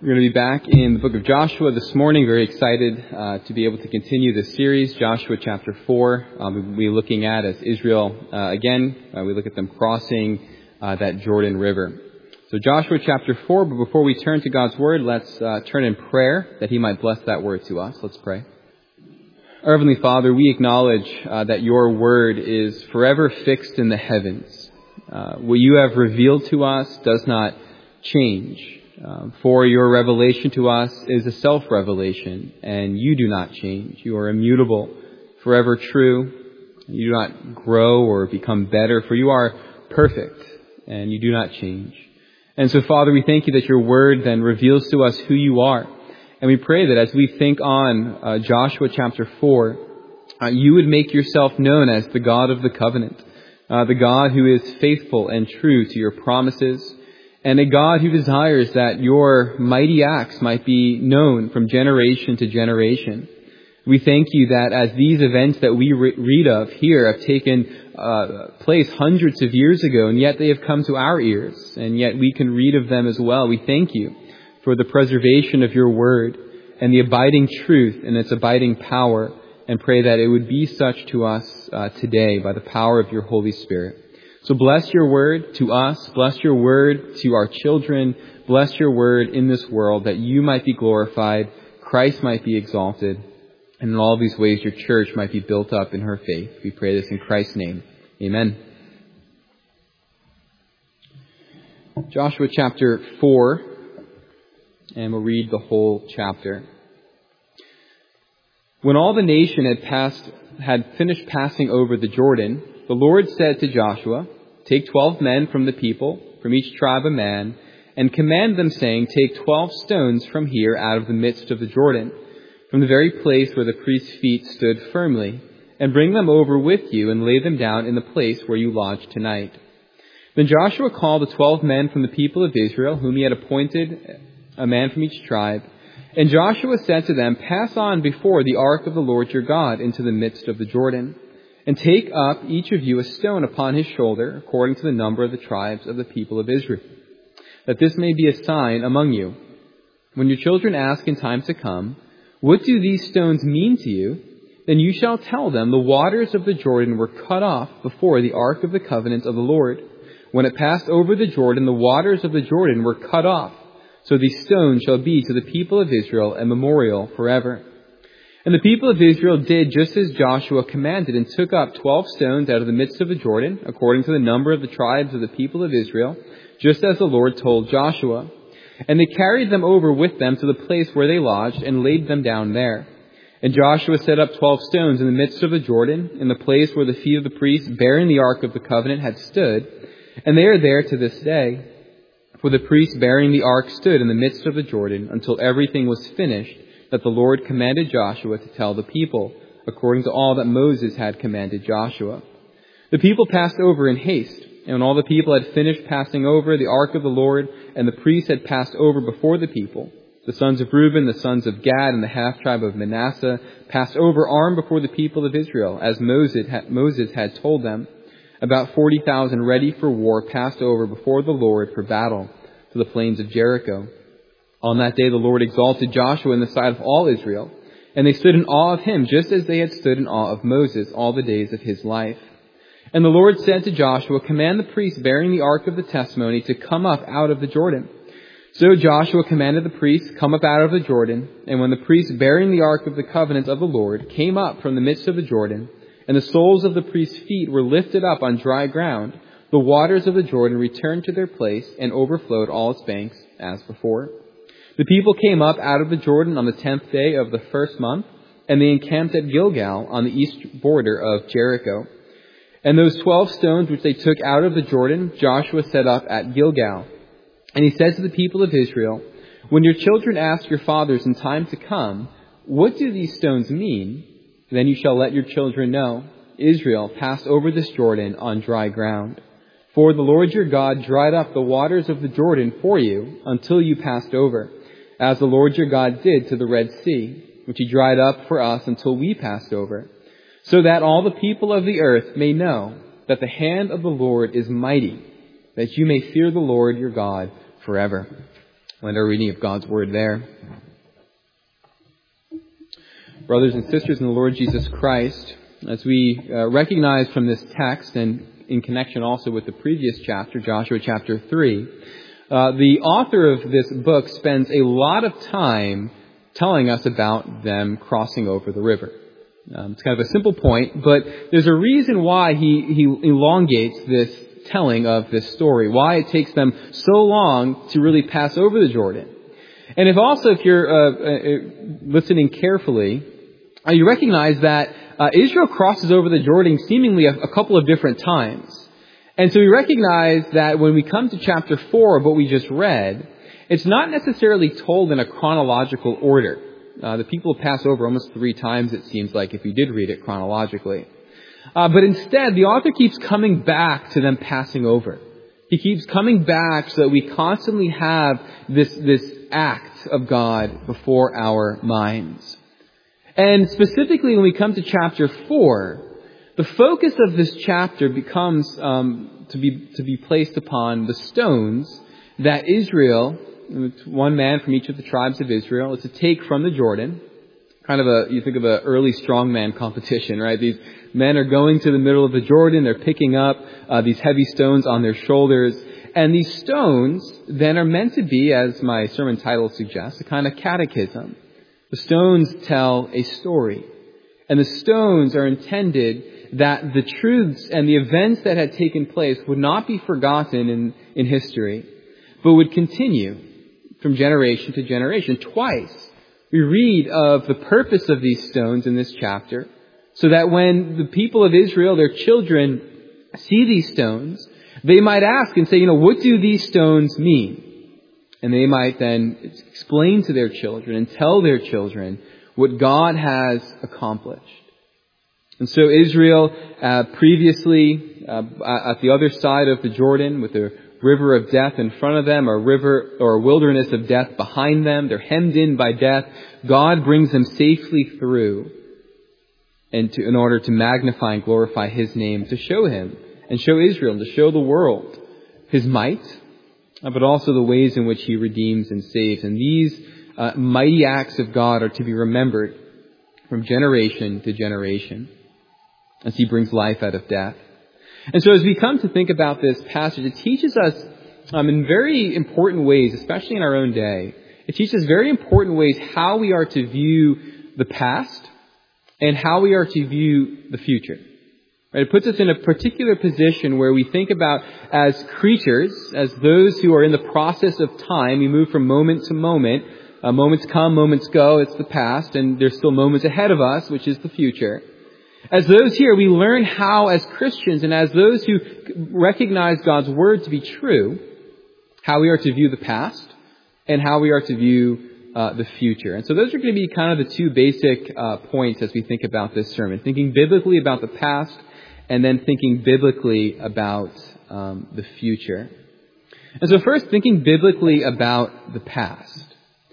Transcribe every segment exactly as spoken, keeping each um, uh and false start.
We're going to be back in the book of Joshua this morning. Very excited uh, to be able to continue this series, Joshua chapter four. Um, we'll be looking at as Israel, uh, again, uh, we look at them crossing uh, that Jordan River. So Joshua chapter four, but before we turn to God's Word, let's uh, turn in prayer that He might bless that Word to us. Let's pray. Our Heavenly Father, we acknowledge uh, that Your Word is forever fixed in the heavens. Uh, what You have revealed to us does not change. Um, for Your revelation to us is a self-revelation, and You do not change. You are immutable, forever true. You do not grow or become better, for You are perfect, and You do not change. And so, Father, we thank You that Your Word then reveals to us who You are. And we pray that as we think on uh, Joshua chapter four, uh, You would make Yourself known as the God of the covenant, uh, the God who is faithful and true to Your promises, and a God who desires that Your mighty acts might be known from generation to generation. We thank You that as these events that we re- read of here have taken uh, place hundreds of years ago, and yet they have come to our ears, and yet we can read of them as well. We thank You for the preservation of Your Word and the abiding truth and its abiding power, and pray that it would be such to us uh, today by the power of Your Holy Spirit. So bless Your Word to us, bless Your Word to our children, bless Your Word in this world that You might be glorified, Christ might be exalted, and in all these ways Your church might be built up in her faith. We pray this in Christ's name. Amen. Joshua chapter four, and we'll read the whole chapter. When all the nation had passed, had finished passing over the Jordan, the Lord said to Joshua, "Take twelve men from the people, from each tribe a man, and command them, saying, Take twelve stones from here out of the midst of the Jordan, from the very place where the priest's feet stood firmly, and bring them over with you, and lay them down in the place where you lodge tonight." Then Joshua called the twelve men from the people of Israel, whom he had appointed, a man from each tribe. And Joshua said to them, "Pass on before the ark of the Lord your God into the midst of the Jordan, and take up each of you a stone upon his shoulder, according to the number of the tribes of the people of Israel, that this may be a sign among you. When your children ask in time to come, 'What do these stones mean to you?' then you shall tell them, 'The waters of the Jordan were cut off before the ark of the covenant of the Lord. When it passed over the Jordan, the waters of the Jordan were cut off. So these stones shall be to the people of Israel a memorial forever.' And the people of Israel did just as Joshua commanded, and took up twelve stones out of the midst of the Jordan, according to the number of the tribes of the people of Israel, just as the Lord told Joshua. And they carried them over with them to the place where they lodged, and laid them down there. And Joshua set up twelve stones in the midst of the Jordan, in the place where the feet of the priests bearing the ark of the covenant had stood, and they are there to this day. For the priests bearing the ark stood in the midst of the Jordan until everything was finished that the Lord commanded Joshua to tell the people, according to all that Moses had commanded Joshua. The people passed over in haste, and when all the people had finished passing over the ark of the Lord, and the priests had passed over before the people, the sons of Reuben, the sons of Gad, and the half-tribe of Manasseh passed over armed before the people of Israel, as Moses had, Moses had told them. About forty thousand ready for war passed over before the Lord for battle to the plains of Jericho. On that day the Lord exalted Joshua in the sight of all Israel, and they stood in awe of him, just as they had stood in awe of Moses all the days of his life. And the Lord said to Joshua, "Command the priests bearing the ark of the testimony to come up out of the Jordan." So Joshua commanded the priests, "Come up out of the Jordan." And when the priests bearing the ark of the covenant of the Lord came up from the midst of the Jordan, and the soles of the priests' feet were lifted up on dry ground, the waters of the Jordan returned to their place and overflowed all its banks as before. The people came up out of the Jordan on the tenth day of the first month, and they encamped at Gilgal on the east border of Jericho. And those twelve stones which they took out of the Jordan, Joshua set up at Gilgal. And he said to the people of Israel, "When your children ask your fathers in time to come, 'What do these stones mean?' then you shall let your children know, Israel passed over this Jordan on dry ground. For the Lord your God dried up the waters of the Jordan for you until you passed over, as the Lord your God did to the Red Sea, which he dried up for us until we passed over, so that all the people of the earth may know that the hand of the Lord is mighty, that you may fear the Lord your God forever." And our reading of God's Word there. Brothers and sisters in the Lord Jesus Christ, as we uh, recognize from this text and in connection also with the previous chapter, Joshua chapter three, uh, the author of this book spends a lot of time telling us about them crossing over the river. Um, it's kind of a simple point, but there's a reason why he, he elongates this telling of this story, why it takes them so long to really pass over the Jordan. And if also, if you're uh, uh, listening carefully, uh, you recognize that uh, Israel crosses over the Jordan seemingly a, a couple of different times. And so we recognize that when we come to chapter four of what we just read, it's not necessarily told in a chronological order. Uh, the people pass over almost three times, it seems like, if you did read it chronologically. Uh, but instead, the author keeps coming back to them passing over. He keeps coming back so that we constantly have this, this act of God before our minds. And specifically when we come to chapter four, the focus of this chapter becomes um, to be to be placed upon the stones that Israel, one man from each of the tribes of Israel, is to take from the Jordan. Kind of a, you think of an early strongman competition, right? These men are going to the middle of the Jordan. They're picking up uh, these heavy stones on their shoulders. And these stones then are meant to be, as my sermon title suggests, a kind of catechism. The stones tell a story. And the stones are intended that the truths and the events that had taken place would not be forgotten in, in history, but would continue from generation to generation. Twice we read of the purpose of these stones in this chapter, so that when the people of Israel, their children, see these stones, they might ask and say, you know, what do these stones mean? And they might then explain to their children and tell their children what God has accomplished. And so Israel, uh, previously, uh, at the other side of the Jordan, with the river of death in front of them, a river or a wilderness of death behind them, they're hemmed in by death. God brings them safely through, and to, in order to magnify and glorify His name, to show Him and show Israel, to show the world His might, but also the ways in which He redeems and saves. And these uh, mighty acts of God are to be remembered from generation to generation as He brings life out of death. And so as we come to think about this passage, it teaches us um, in very important ways, especially in our own day, it teaches very important ways how we are to view the past and how we are to view the future. Right? It puts us in a particular position where we think about as creatures, as those who are in the process of time. We move from moment to moment. Uh, moments come, moments go. It's the past, and there's still moments ahead of us, which is the future. As those here, we learn how, as Christians, and as those who recognize God's Word to be true, how we are to view the past and how we are to view uh, the future. And so those are going to be kind of the two basic uh, points as we think about this sermon. Thinking biblically about the past and then thinking biblically about um, the future. And so first, thinking biblically about the past.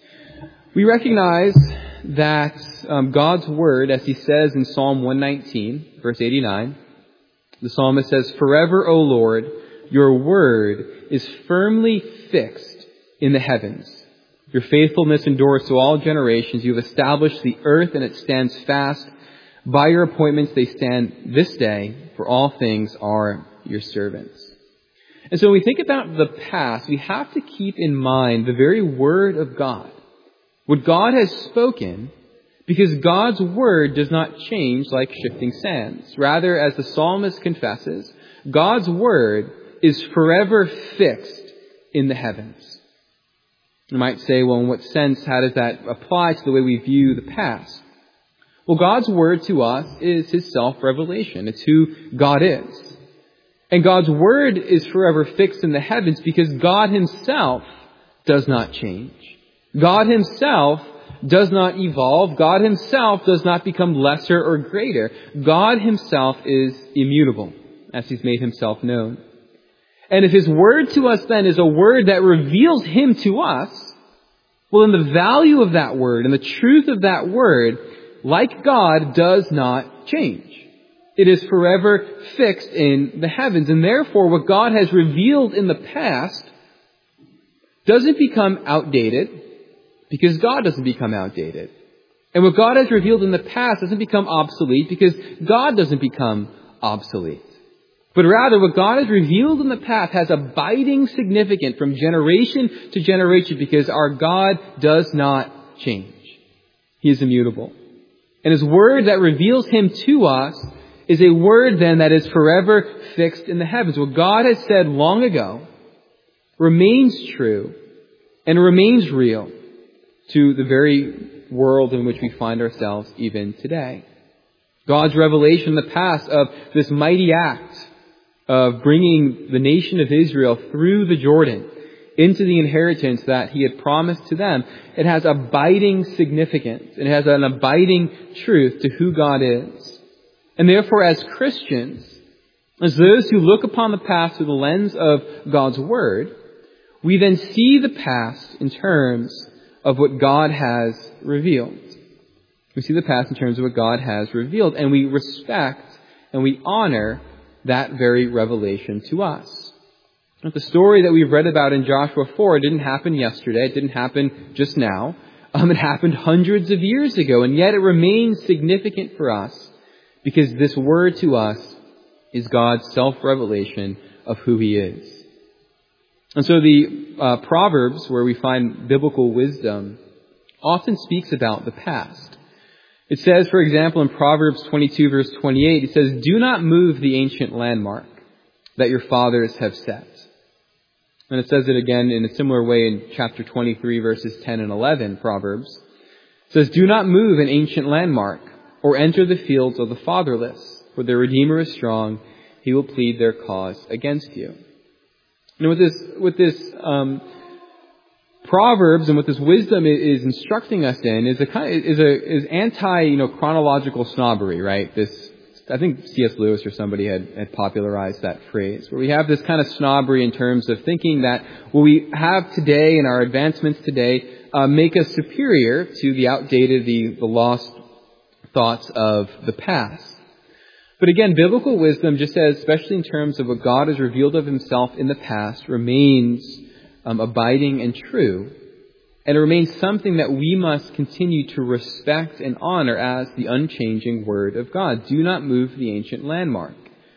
We recognize that um, God's Word, as He says in Psalm one nineteen, verse eighty-nine, the psalmist says, "Forever, O Lord, your word is firmly fixed in the heavens. Your faithfulness endures to all generations. You have established the earth, and it stands fast. By your appointments they stand this day, for all things are your servants." And so when we think about the past, we have to keep in mind the very Word of God. What God has spoken, because God's Word does not change like shifting sands. Rather, as the psalmist confesses, God's Word is forever fixed in the heavens. You might say, well, in what sense, how does that apply to the way we view the past? Well, God's Word to us is His self-revelation. It's who God is. And God's Word is forever fixed in the heavens because God Himself does not change. God Himself does not evolve. God Himself does not become lesser or greater. God Himself is immutable, as He's made Himself known. And if His Word to us then is a Word that reveals Him to us, well, then the value of that Word and the truth of that Word, like God, does not change. It is forever fixed in the heavens. And therefore, what God has revealed in the past doesn't become outdated because God doesn't become outdated. And what God has revealed in the past doesn't become obsolete because God doesn't become obsolete. But rather, what God has revealed in the past has abiding significance from generation to generation because our God does not change. He is immutable. And His Word that reveals Him to us is a Word then that is forever fixed in the heavens. What God has said long ago remains true and remains real to the very world in which we find ourselves even today. God's revelation in the past of this mighty act of bringing the nation of Israel through the Jordan into the inheritance that He had promised to them, it has abiding significance. It has an abiding truth to who God is. And therefore, as Christians, as those who look upon the past through the lens of God's Word, we then see the past in terms of what God has revealed. We see the past in terms of what God has revealed, and we respect and we honor that very revelation to us. But the story that we've read about in Joshua four didn't happen yesterday. It didn't happen just now. Um, it happened hundreds of years ago, and yet it remains significant for us because this word to us is God's self-revelation of who He is. And so the uh, Proverbs, where we find biblical wisdom, often speaks about the past. It says, for example, in Proverbs twenty-two, verse twenty-eight, it says, "Do not move the ancient landmark that your fathers have set." And it says it again in a similar way in chapter twenty-three, verses ten and eleven, Proverbs. It says, "Do not move an ancient landmark or enter the fields of the fatherless, for their Redeemer is strong. He will plead their cause against you." And with this, with this, um, Proverbs and what this wisdom is instructing us in is a kind of, is a is anti you know chronological snobbery, right? This I think C S Lewis or somebody had, had popularized that phrase, where we have this kind of snobbery in terms of thinking that what we have today and our advancements today uh, make us superior to the outdated, the, the lost thoughts of the past. But again, biblical wisdom, just as especially in terms of what God has revealed of Himself in the past, remains Um, abiding and true. And it remains something that we must continue to respect and honor as the unchanging Word of God. Do not move the ancient landmark.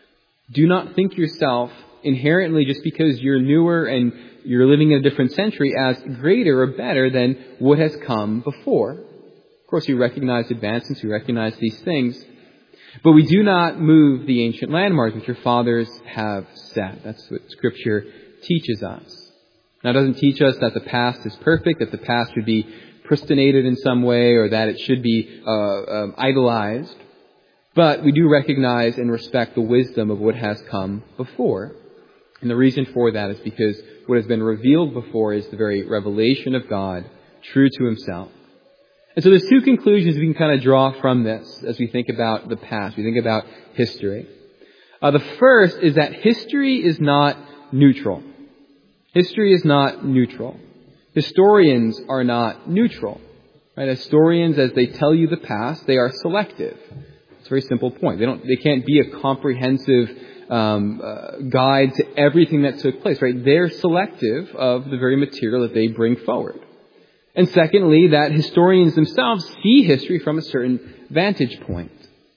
Do not think yourself inherently, just because you're newer and you're living in a different century, as greater or better than what has come before. Of course, we recognize advancements, we recognize these things, but we do not move the ancient landmark which your fathers have set. That's what Scripture teaches us. Now, it doesn't teach us that the past is perfect, that the past should be pristinated in some way, or that it should be uh, um, idolized. But we do recognize and respect the wisdom of what has come before. And the reason for that is because what has been revealed before is the very revelation of God, true to Himself. And so there's two conclusions we can kind of draw from this as we think about the past, we think about history. Uh, the first is that history is not neutral. History is not neutral. Historians are not neutral. Right? Historians, as they tell you the past, they are selective. It's a very simple point. They don't. They can't be a comprehensive um, uh, guide to everything that took place. Right? They're selective of the very material that they bring forward. And secondly, that historians themselves see history from a certain vantage point.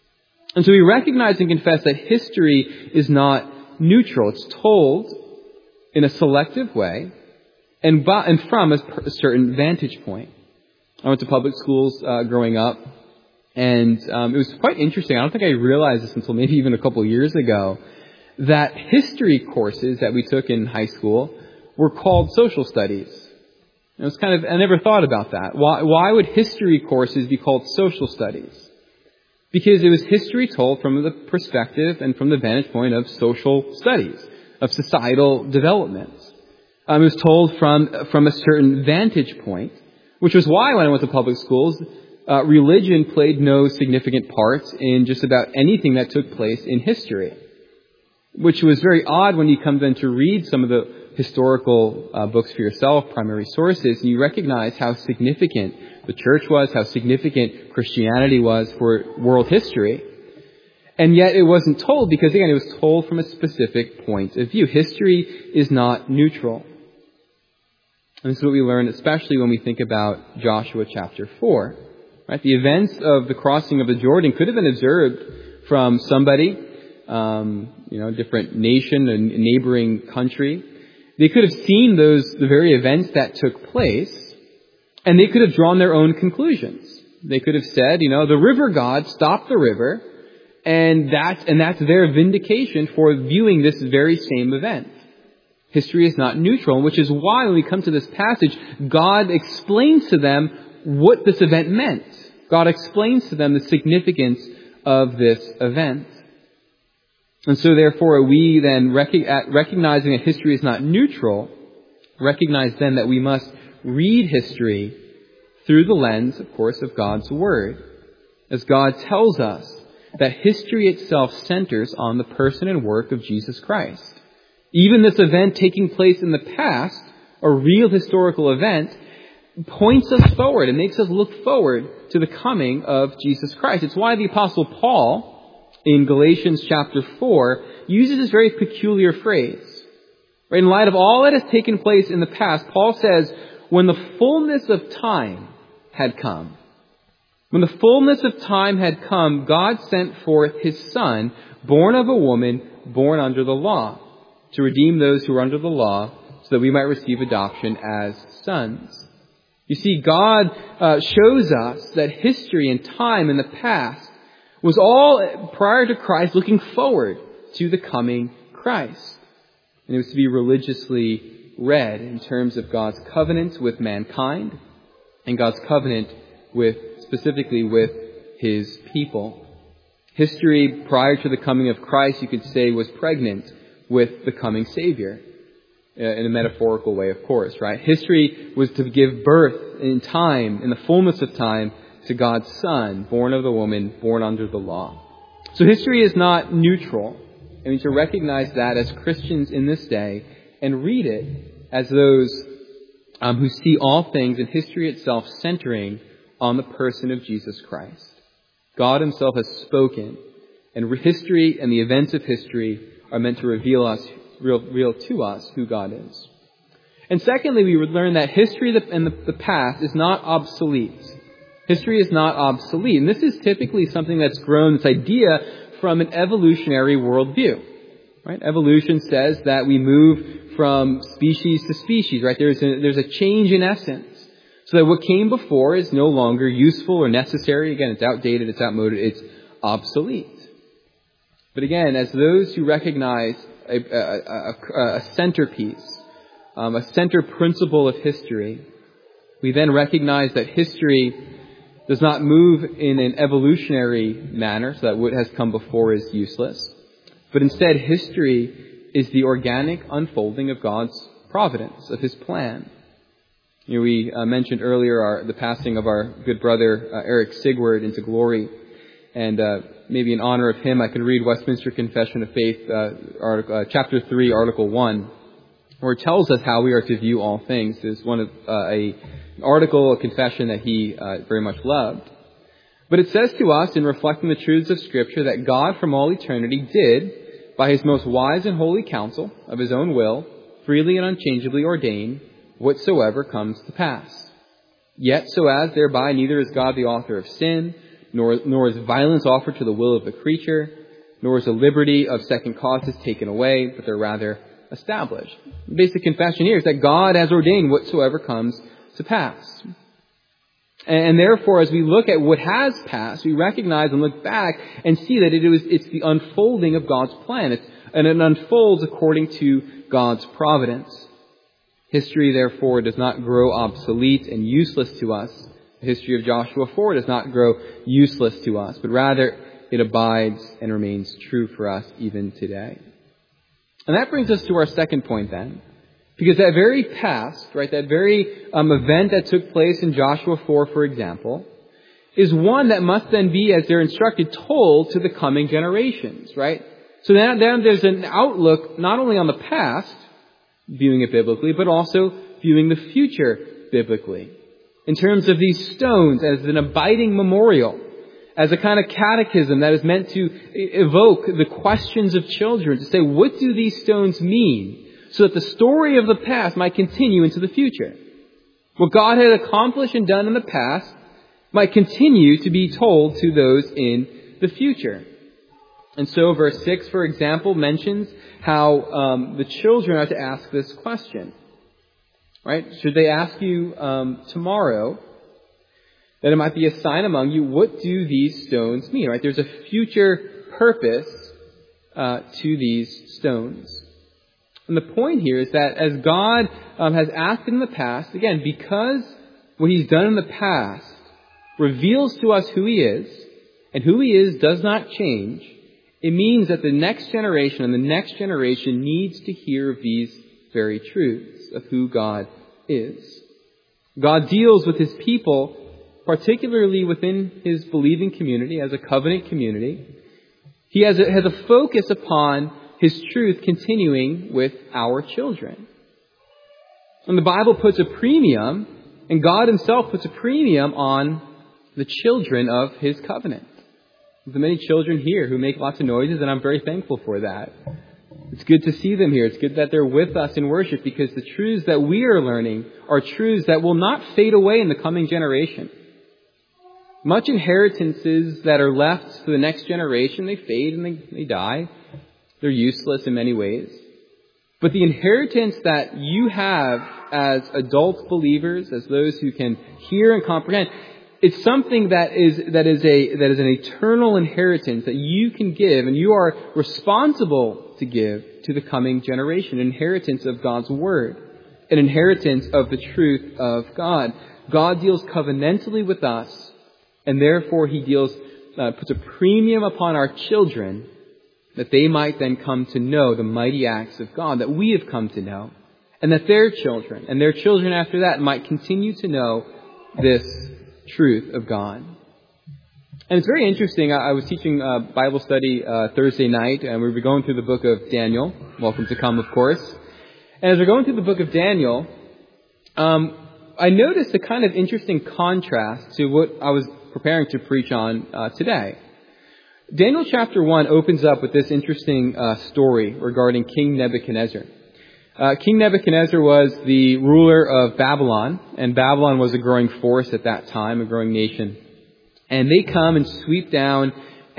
And so we recognize and confess that history is not neutral. It's told in a selective way, and, by, and from a, a certain vantage point. I went to public schools uh, growing up, and um, it was quite interesting. I don't think I realized this until maybe even a couple of years ago, that history courses that we took in high school were called social studies. It was kind of, I never thought about that. Why, why would history courses be called social studies? Because it was history told from the perspective and from the vantage point of social studies, of societal developments. Um, it was told from from a certain vantage point, which was why when I went to public schools, uh, religion played no significant part in just about anything that took place in history, which was very odd when you come then to read some of the historical uh, books for yourself, primary sources, and you recognize how significant the church was, how significant Christianity was for world history. And yet it wasn't told because, again, it was told from a specific point of view. History is not neutral. And this is what we learn, especially when we think about Joshua chapter four. Right? The events of the crossing of the Jordan could have been observed from somebody, um, you know, different nation, a neighboring country. They could have seen those, the very events that took place, and they could have drawn their own conclusions. They could have said, you know, the river god stopped the river, and that's, and that's their vindication for viewing this very same event. History is not neutral, which is why when we come to this passage, God explains to them what this event meant. God explains to them the significance of this event. And so therefore we then, rec- recognizing that history is not neutral, recognize then that we must read history through the lens, of course, of God's Word. As God tells us that history itself centers on the person and work of Jesus Christ. Even this event taking place in the past, a real historical event, points us forward and makes us look forward to the coming of Jesus Christ. It's why the Apostle Paul, in Galatians chapter four, uses this very peculiar phrase. Right? In light of all that has taken place in the past, Paul says, when the fullness of time had come, when the fullness of time had come, God sent forth His Son, born of a woman, born under the law, to redeem those who are under the law, so that we might receive adoption as sons. You see, God uh, shows us that history and time in the past was all, prior to Christ, looking forward to the coming Christ. And it was to be religiously read in terms of God's covenant with mankind and God's covenant with, specifically with His people. History prior to the coming of Christ, you could say, was pregnant with the coming Savior. In a metaphorical way, of course, right? History was to give birth in time, in the fullness of time, to God's Son, born of the woman, born under the law. So history is not neutral. And we need to recognize that as Christians in this day and read it as those um, who see all things in history itself centering on the person of Jesus Christ. God Himself has spoken, and history and the events of history are meant to reveal us Real, real to us who God is. And secondly, we would learn that history and the, the past is not obsolete. History is not obsolete. And this is typically something that's grown, this idea, from an evolutionary worldview. Right? Evolution says that we move from species to species, right? There's a, there's a change in essence. So that what came before is no longer useful or necessary. Again, it's outdated, it's outmoded, it's obsolete. But again, as those who recognize A, a, a, a centerpiece, um, a center principle of history, we then recognize that history does not move in an evolutionary manner, so that what has come before is useless. But instead, history is the organic unfolding of God's providence, of His plan. You know, we uh, mentioned earlier our, the passing of our good brother uh, Eric Sigward into glory. And uh, maybe in honor of him, I can read Westminster Confession of Faith, uh, article, uh, chapter three, article one, where it tells us how we are to view all things. It's one of uh, a an article, a confession that he uh, very much loved. But it says to us, in reflecting the truths of Scripture, that God from all eternity did, by His most wise and holy counsel of His own will, freely and unchangeably ordain whatsoever comes to pass. Yet so as thereby neither is God the author of sin, Nor, nor is violence offered to the will of the creature, nor is the liberty of second causes taken away, but they're rather established. The basic confession here is that God has ordained whatsoever comes to pass. And, and therefore, as we look at what has passed, we recognize and look back and see that it was, it's the unfolding of God's plan. It's, and it unfolds according to God's providence. History, therefore, does not grow obsolete and useless to us. The history of Joshua four does not grow useless to us, but rather it abides and remains true for us even today. And that brings us to our second point then. Because that very past, right, that very um, event that took place in Joshua four, for example, is one that must then be, as they're instructed, told to the coming generations, right? So then, then there's an outlook not only on the past, viewing it biblically, but also viewing the future biblically. In terms of these stones as an abiding memorial, as a kind of catechism that is meant to evoke the questions of children, to say, what do these stones mean? So that the story of the past might continue into the future. What God had accomplished and done in the past might continue to be told to those in the future. And so verse six, for example, mentions how um, the children are to ask this question. Right? Should they ask you um, tomorrow, that it might be a sign among you, what do these stones mean? Right? There's a future purpose uh, to these stones. And the point here is that as God um, has acted in the past, again, because what He's done in the past reveals to us who He is, and who He is does not change, it means that the next generation and the next generation needs to hear of these very truths of who God is. God deals with His people, particularly within His believing community, as a covenant community. He has a, has a focus upon His truth continuing with our children. And the Bible puts a premium, and God Himself puts a premium on the children of His covenant. There's many children here who make lots of noises, and I'm very thankful for that. It's good to see them here. It's good that they're with us in worship, because the truths that we are learning are truths that will not fade away in the coming generation. Much inheritances that are left to the next generation, they fade and they, they die. They're useless in many ways. But the inheritance that you have as adult believers, as those who can hear and comprehend, it's something that is that is a that is an eternal inheritance that you can give, and you are responsible to give to the coming generation. An inheritance of God's Word, an inheritance of the truth of God. God deals covenantally with us, and therefore He deals uh, puts a premium upon our children, that they might then come to know the mighty acts of God that we have come to know, and that their children and their children after that might continue to know this truth of God. And it's very interesting. I, I was teaching uh, Bible study uh, Thursday night, and we were going through the book of Daniel. Welcome to come, of course. And as we're going through the book of Daniel, um, I noticed a kind of interesting contrast to what I was preparing to preach on uh, today. Daniel chapter one opens up with this interesting uh, story regarding King Nebuchadnezzar. Uh, King Nebuchadnezzar was the ruler of Babylon, and Babylon was a growing force at that time, a growing nation. And they come and sweep down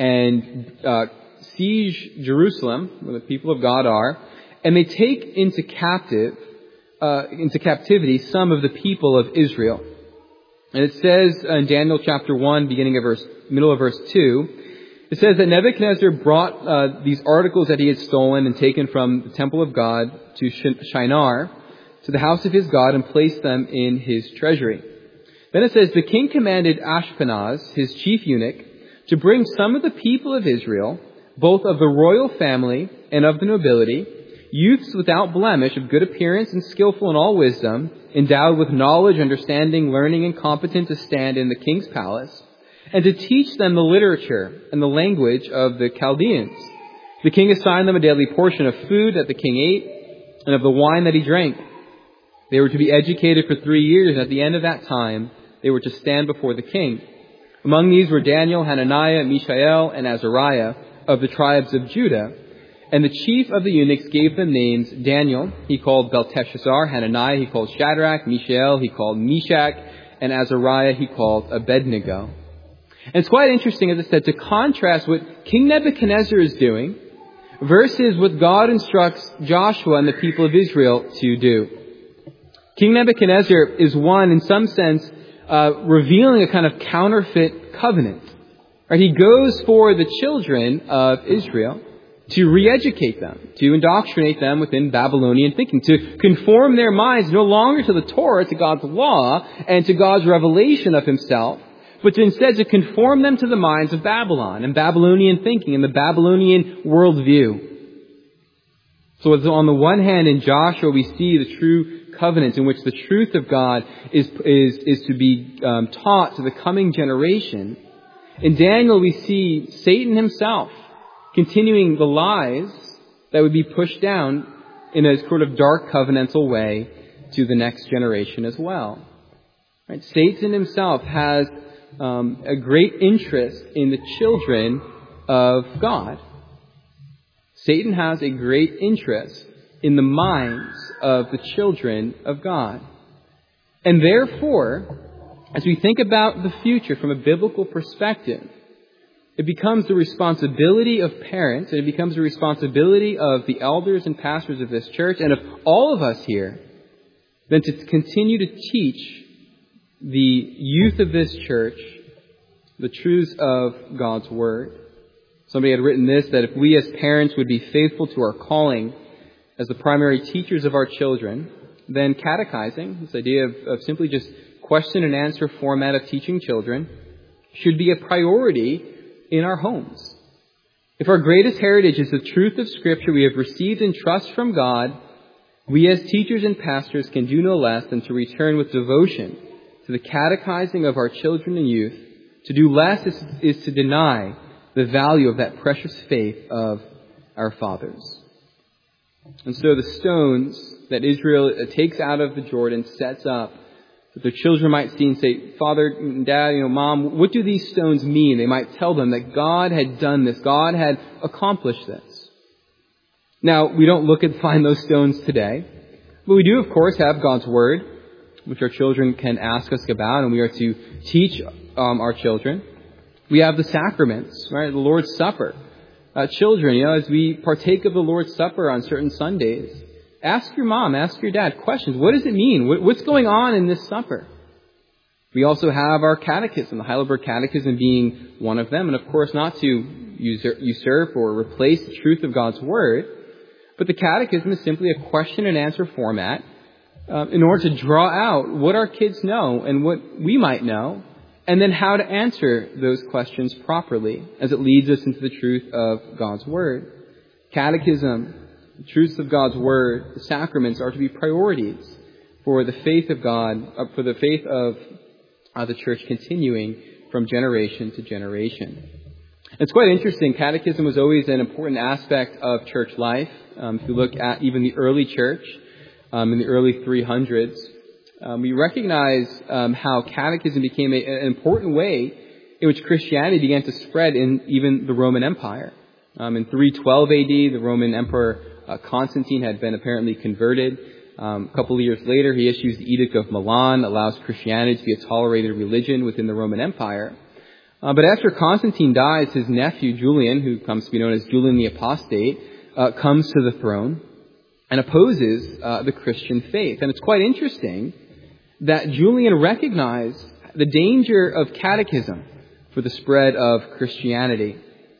and uh, siege Jerusalem, where the people of God are, and they take into captive, uh, into captivity some of the people of Israel. And it says in Daniel chapter one, beginning of verse, middle of verse two, it says that Nebuchadnezzar brought uh, these articles that he had stolen and taken from the temple of God to Shinar, to the house of his God, and placed them in his treasury. Then it says, the king commanded Ashpenaz, his chief eunuch, to bring some of the people of Israel, both of the royal family and of the nobility, youths without blemish, of good appearance and skillful in all wisdom, endowed with knowledge, understanding, learning, and competent to stand in the king's palace, and to teach them the literature and the language of the Chaldeans. The king assigned them a daily portion of food that the king ate and of the wine that he drank. They were to be educated for three years, and at the end of that time, they were to stand before the king. Among these were Daniel, Hananiah, Mishael, and Azariah of the tribes of Judah. And the chief of the eunuchs gave them names. Daniel he called Belteshazzar, Hananiah he called Shadrach, Mishael he called Meshach, and Azariah he called Abednego. And it's quite interesting, as I said, to contrast what King Nebuchadnezzar is doing versus what God instructs Joshua and the people of Israel to do. King Nebuchadnezzar is one, in some sense, uh, revealing a kind of counterfeit covenant. Right? He goes for the children of Israel to re-educate them, to indoctrinate them within Babylonian thinking, to conform their minds no longer to the Torah, to God's law, and to God's revelation of Himself, but to instead to conform them to the minds of Babylon and Babylonian thinking and the Babylonian worldview. So on the one hand, in Joshua, we see the true covenant in which the truth of God is is, is to be um, taught to the coming generation. In Daniel, we see Satan himself continuing the lies that would be pushed down in a sort of dark covenantal way to the next generation as well. Right? Satan himself has um, a great interest in the children of God. Satan has a great interest in the minds of the children of God. And therefore, as we think about the future from a biblical perspective, it becomes the responsibility of parents, and it becomes the responsibility of the elders and pastors of this church, and of all of us here, then to continue to teach the youth of this church the truths of God's Word. Somebody had written this, that if we as parents would be faithful to our calling as the primary teachers of our children, then catechizing, this idea of, of simply just question and answer format of teaching children, should be a priority in our homes. If our greatest heritage is the truth of Scripture we have received in trust from God, we as teachers and pastors can do no less than to return with devotion to the catechizing of our children and youth. To do less is, is to deny the value of that precious faith of our fathers. And so the stones that Israel takes out of the Jordan sets up that their children might see and say, Father, Dad, you know, Mom, what do these stones mean? They might tell them that God had done this. God had accomplished this. Now, we don't look and find those stones today, but we do, of course, have God's Word, which our children can ask us about, and we are to teach um, our children. We have the sacraments, right? The Lord's Supper. Uh, children, you know, as we partake of the Lord's Supper on certain Sundays, ask your mom, ask your dad questions. What does it mean? What, what's going on in this supper? We also have our catechism, the Heidelberg Catechism being one of them. And of course, not to usurp or replace the truth of God's Word, but the catechism is simply a question and answer format uh, in order to draw out what our kids know and what we might know, and then how to answer those questions properly as it leads us into the truth of God's Word. Catechism, the truths of God's Word, the sacraments are to be priorities for the faith of God, uh, for the faith of uh, the church continuing from generation to generation. It's quite interesting. Catechism was always an important aspect of church life. Um, if you look at even the early church um, in the early three hundreds, um, we recognize um, how catechism became a, an important way in which Christianity began to spread in even the Roman Empire. Um, in three twelve A D, the Roman Emperor uh, Constantine had been apparently converted. Um, a couple of years later, he issues the Edict of Milan, allows Christianity to be a tolerated religion within the Roman Empire. Uh, but after Constantine dies, his nephew Julian, who comes to be known as Julian the Apostate, uh, comes to the throne and opposes uh, the Christian faith. And it's quite interesting that Julian recognized the danger of catechism for the spread of Christianity.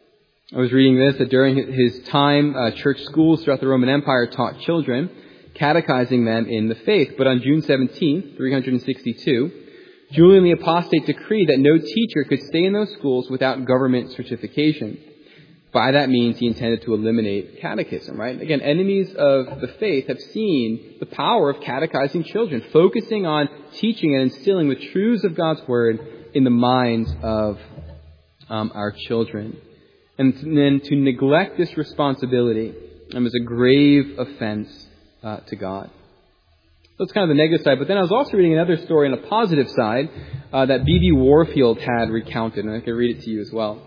I was reading this, that during his time, uh, church schools throughout the Roman Empire taught children, catechizing them in the faith. But on June seventeenth, three sixty-two, Julian the Apostate decreed that no teacher could stay in those schools without government certification. By that means, he intended to eliminate catechism, right? Again, enemies of the faith have seen the power of catechizing children, focusing on teaching and instilling the truths of God's Word in the minds of um, our children. And then to neglect this responsibility um, is a grave offense uh, to God. That's kind of the negative side. But then I was also reading another story on a positive side uh, that B B Warfield had recounted, and I can read it to you as well.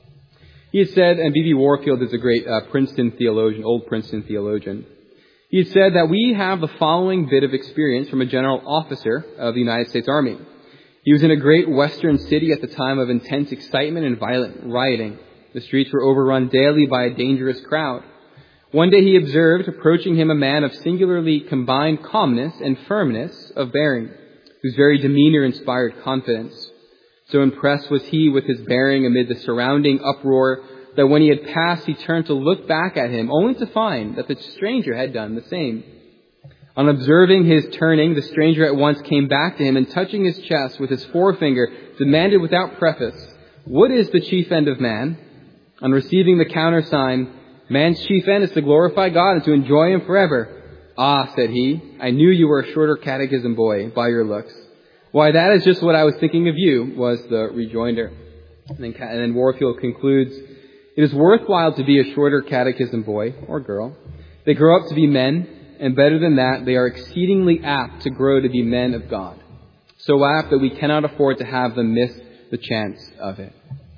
He had said, and B B Warfield is a great uh, Princeton theologian, old Princeton theologian. He had said that we have the following bit of experience from a general officer of the United States Army. He was in a great western city at the time of intense excitement and violent rioting. The streets were overrun daily by a dangerous crowd. One day he observed approaching him a man of singularly combined calmness and firmness of bearing, whose very demeanor inspired confidence. So impressed was he with his bearing amid the surrounding uproar that when he had passed, he turned to look back at him, only to find that the stranger had done the same. On observing his turning, the stranger at once came back to him and, touching his chest with his forefinger, demanded without preface, "What is the chief end of man?" On receiving the countersign, "Man's chief end is to glorify God and to enjoy Him forever." "Ah," said he, "I knew you were a shorter catechism boy by your looks." "Why, that is just what I was thinking of you," was the rejoinder. And then, and then Warfield concludes, "It is worthwhile to be a shorter catechism boy or girl. They grow up to be men, and better than that, they are exceedingly apt to grow to be men of God. So apt that we cannot afford to have them miss the chance of it."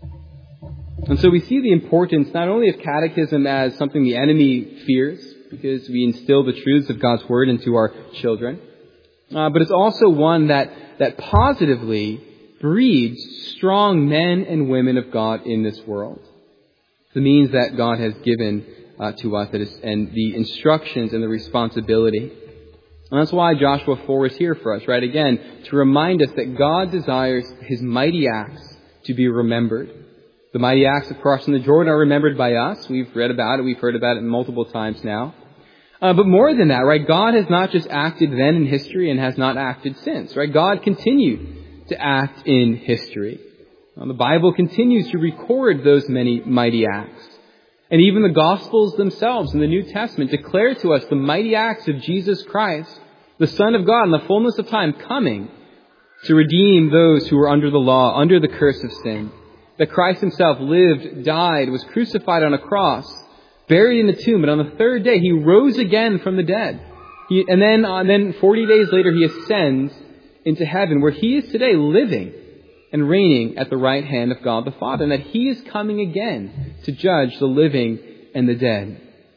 And so we see the importance not only of catechism as something the enemy fears, because we instill the truths of God's Word into our children, uh, but it's also one that, that positively breeds strong men and women of God in this world. The means that God has given uh, to us, that is, and the instructions and the responsibility. And that's why Joshua four is here for us, right? Again, to remind us that God desires His mighty acts to be remembered. The mighty acts of crossing the Jordan are remembered by us. We've read about it. We've heard about it multiple times now. Uh, but more than that, right? God has not just acted then in history and has not acted since, right? God continued to act in history. Well, the Bible continues to record those many mighty acts. And even the Gospels themselves in the New Testament declare to us the mighty acts of Jesus Christ, the Son of God, in the fullness of time, coming to redeem those who were under the law, under the curse of sin. That Christ Himself lived, died, was crucified on a cross, buried in a tomb, but on the third day He rose again from the dead. He, and then, uh, then forty days later He ascends into heaven, where He is today living and reigning at the right hand of God the Father, and that He is coming again to judge the living and the dead.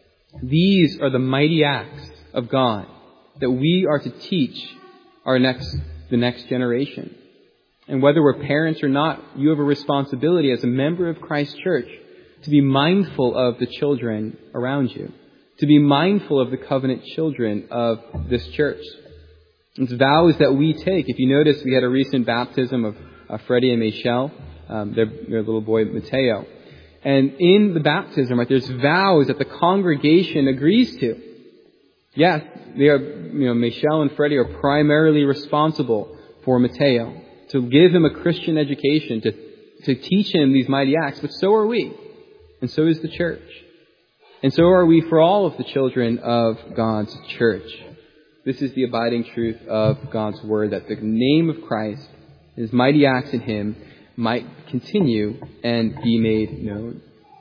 These are the mighty acts of God that we are to teach our next, the next generation. And whether we're parents or not, you have a responsibility as a member of Christ's church to be mindful of the children around you, to be mindful of the covenant children of this church. It's vows that we take. If you notice, we had a recent baptism of uh, Freddie and Michelle, um, their, their little boy Mateo. And in the baptism, right, there's vows that the congregation agrees to. Yes, they are, you know, Michelle and Freddie are primarily responsible for Mateo, to give him a Christian education, to, to teach him these mighty acts, but so are we. And so is the church. And so are we for all of the children of God's church. This is the abiding truth of God's Word, that the name of Christ, His mighty acts in Him, might continue and be made known.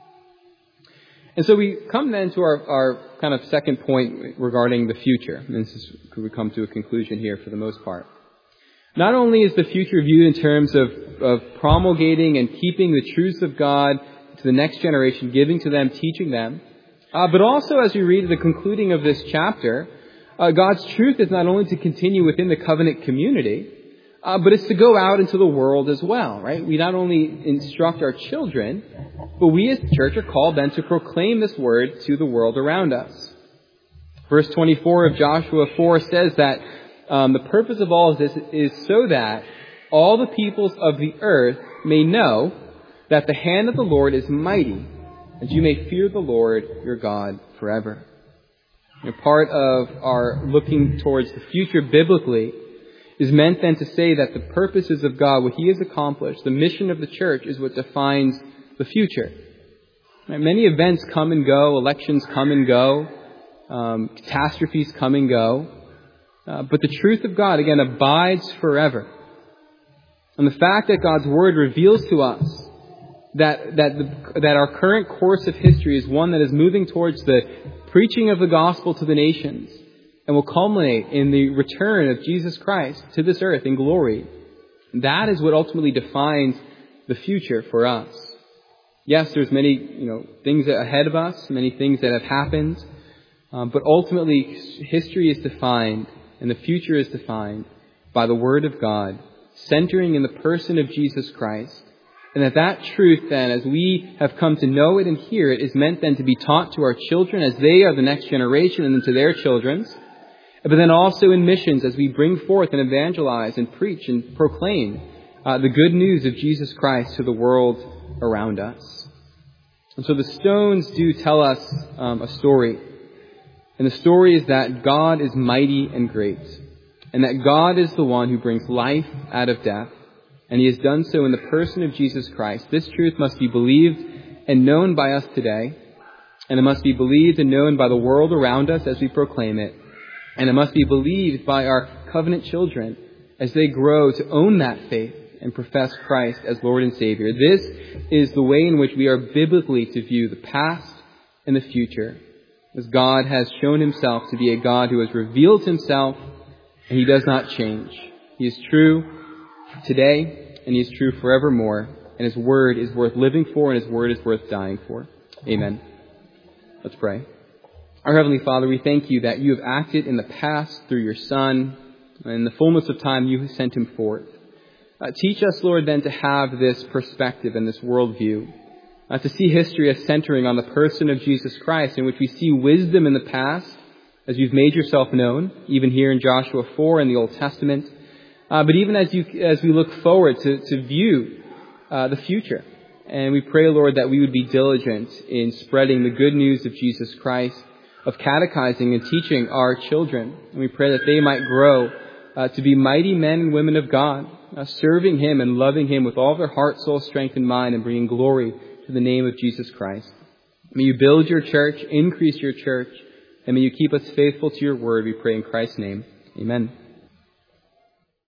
And so we come then to our, our kind of second point regarding the future. And this is, we come to a conclusion here for the most part. Not only is the future viewed in terms of, of promulgating and keeping the truths of God to the next generation, giving to them, teaching them, uh, but also as we read the concluding of this chapter, uh, God's truth is not only to continue within the covenant community, uh, but it's to go out into the world as well, right? We not only instruct our children, but we as the church are called then to proclaim this word to the world around us. Verse twenty-four of Joshua four says that Um, the purpose of all of this is so that all the peoples of the earth may know that the hand of the Lord is mighty, and you may fear the Lord your God forever. You know, part of our looking towards the future biblically is meant then to say that the purposes of God, what He has accomplished, the mission of the church, is what defines the future. Right? Many events come and go, elections come and go, um, catastrophes come and go. Uh, but the truth of God, again, abides forever. And the fact that God's Word reveals to us that that the, that our current course of history is one that is moving towards the preaching of the gospel to the nations and will culminate in the return of Jesus Christ to this earth in glory. That is what ultimately defines the future for us. Yes, there's many, you know, things ahead of us, many things that have happened, um, but ultimately history is defined and the future is defined by the Word of God, centering in the person of Jesus Christ. And that that truth then, as we have come to know it and hear it, is meant then to be taught to our children as they are the next generation and then to their children's. But then also in missions as we bring forth and evangelize and preach and proclaim uh, the good news of Jesus Christ to the world around us. And so the stones do tell us um, a story. And the story is that God is mighty and great, and that God is the one who brings life out of death, and He has done so in the person of Jesus Christ. This truth must be believed and known by us today, and it must be believed and known by the world around us as we proclaim it, and it must be believed by our covenant children as they grow to own that faith and profess Christ as Lord and Savior. This is the way in which we are biblically to view the past and the future, as God has shown Himself to be a God who has revealed Himself, and He does not change. He is true today, and He is true forevermore, and His Word is worth living for, and His Word is worth dying for. Amen. Let's pray. Our Heavenly Father, we thank You that You have acted in the past through Your Son, In the fullness of time, you sent him forth. Uh, teach us, Lord, then to have this perspective and this worldview, uh, to see history as centering on the person of Jesus Christ, in which we see wisdom in the past, as you've made yourself known, even here in Joshua four in the Old Testament, uh, but even as you as we look forward to, to view uh, the future. And we pray, Lord, that we would be diligent in spreading the good news of Jesus Christ, of catechizing and teaching our children. And we pray that they might grow uh, to be mighty men and women of God, uh, serving him and loving him with all their heart, soul, strength, and mind, and bringing glory to the name of Jesus Christ. May you build your church, increase your church, and may you keep us faithful to your word, we pray in Christ's name. Amen.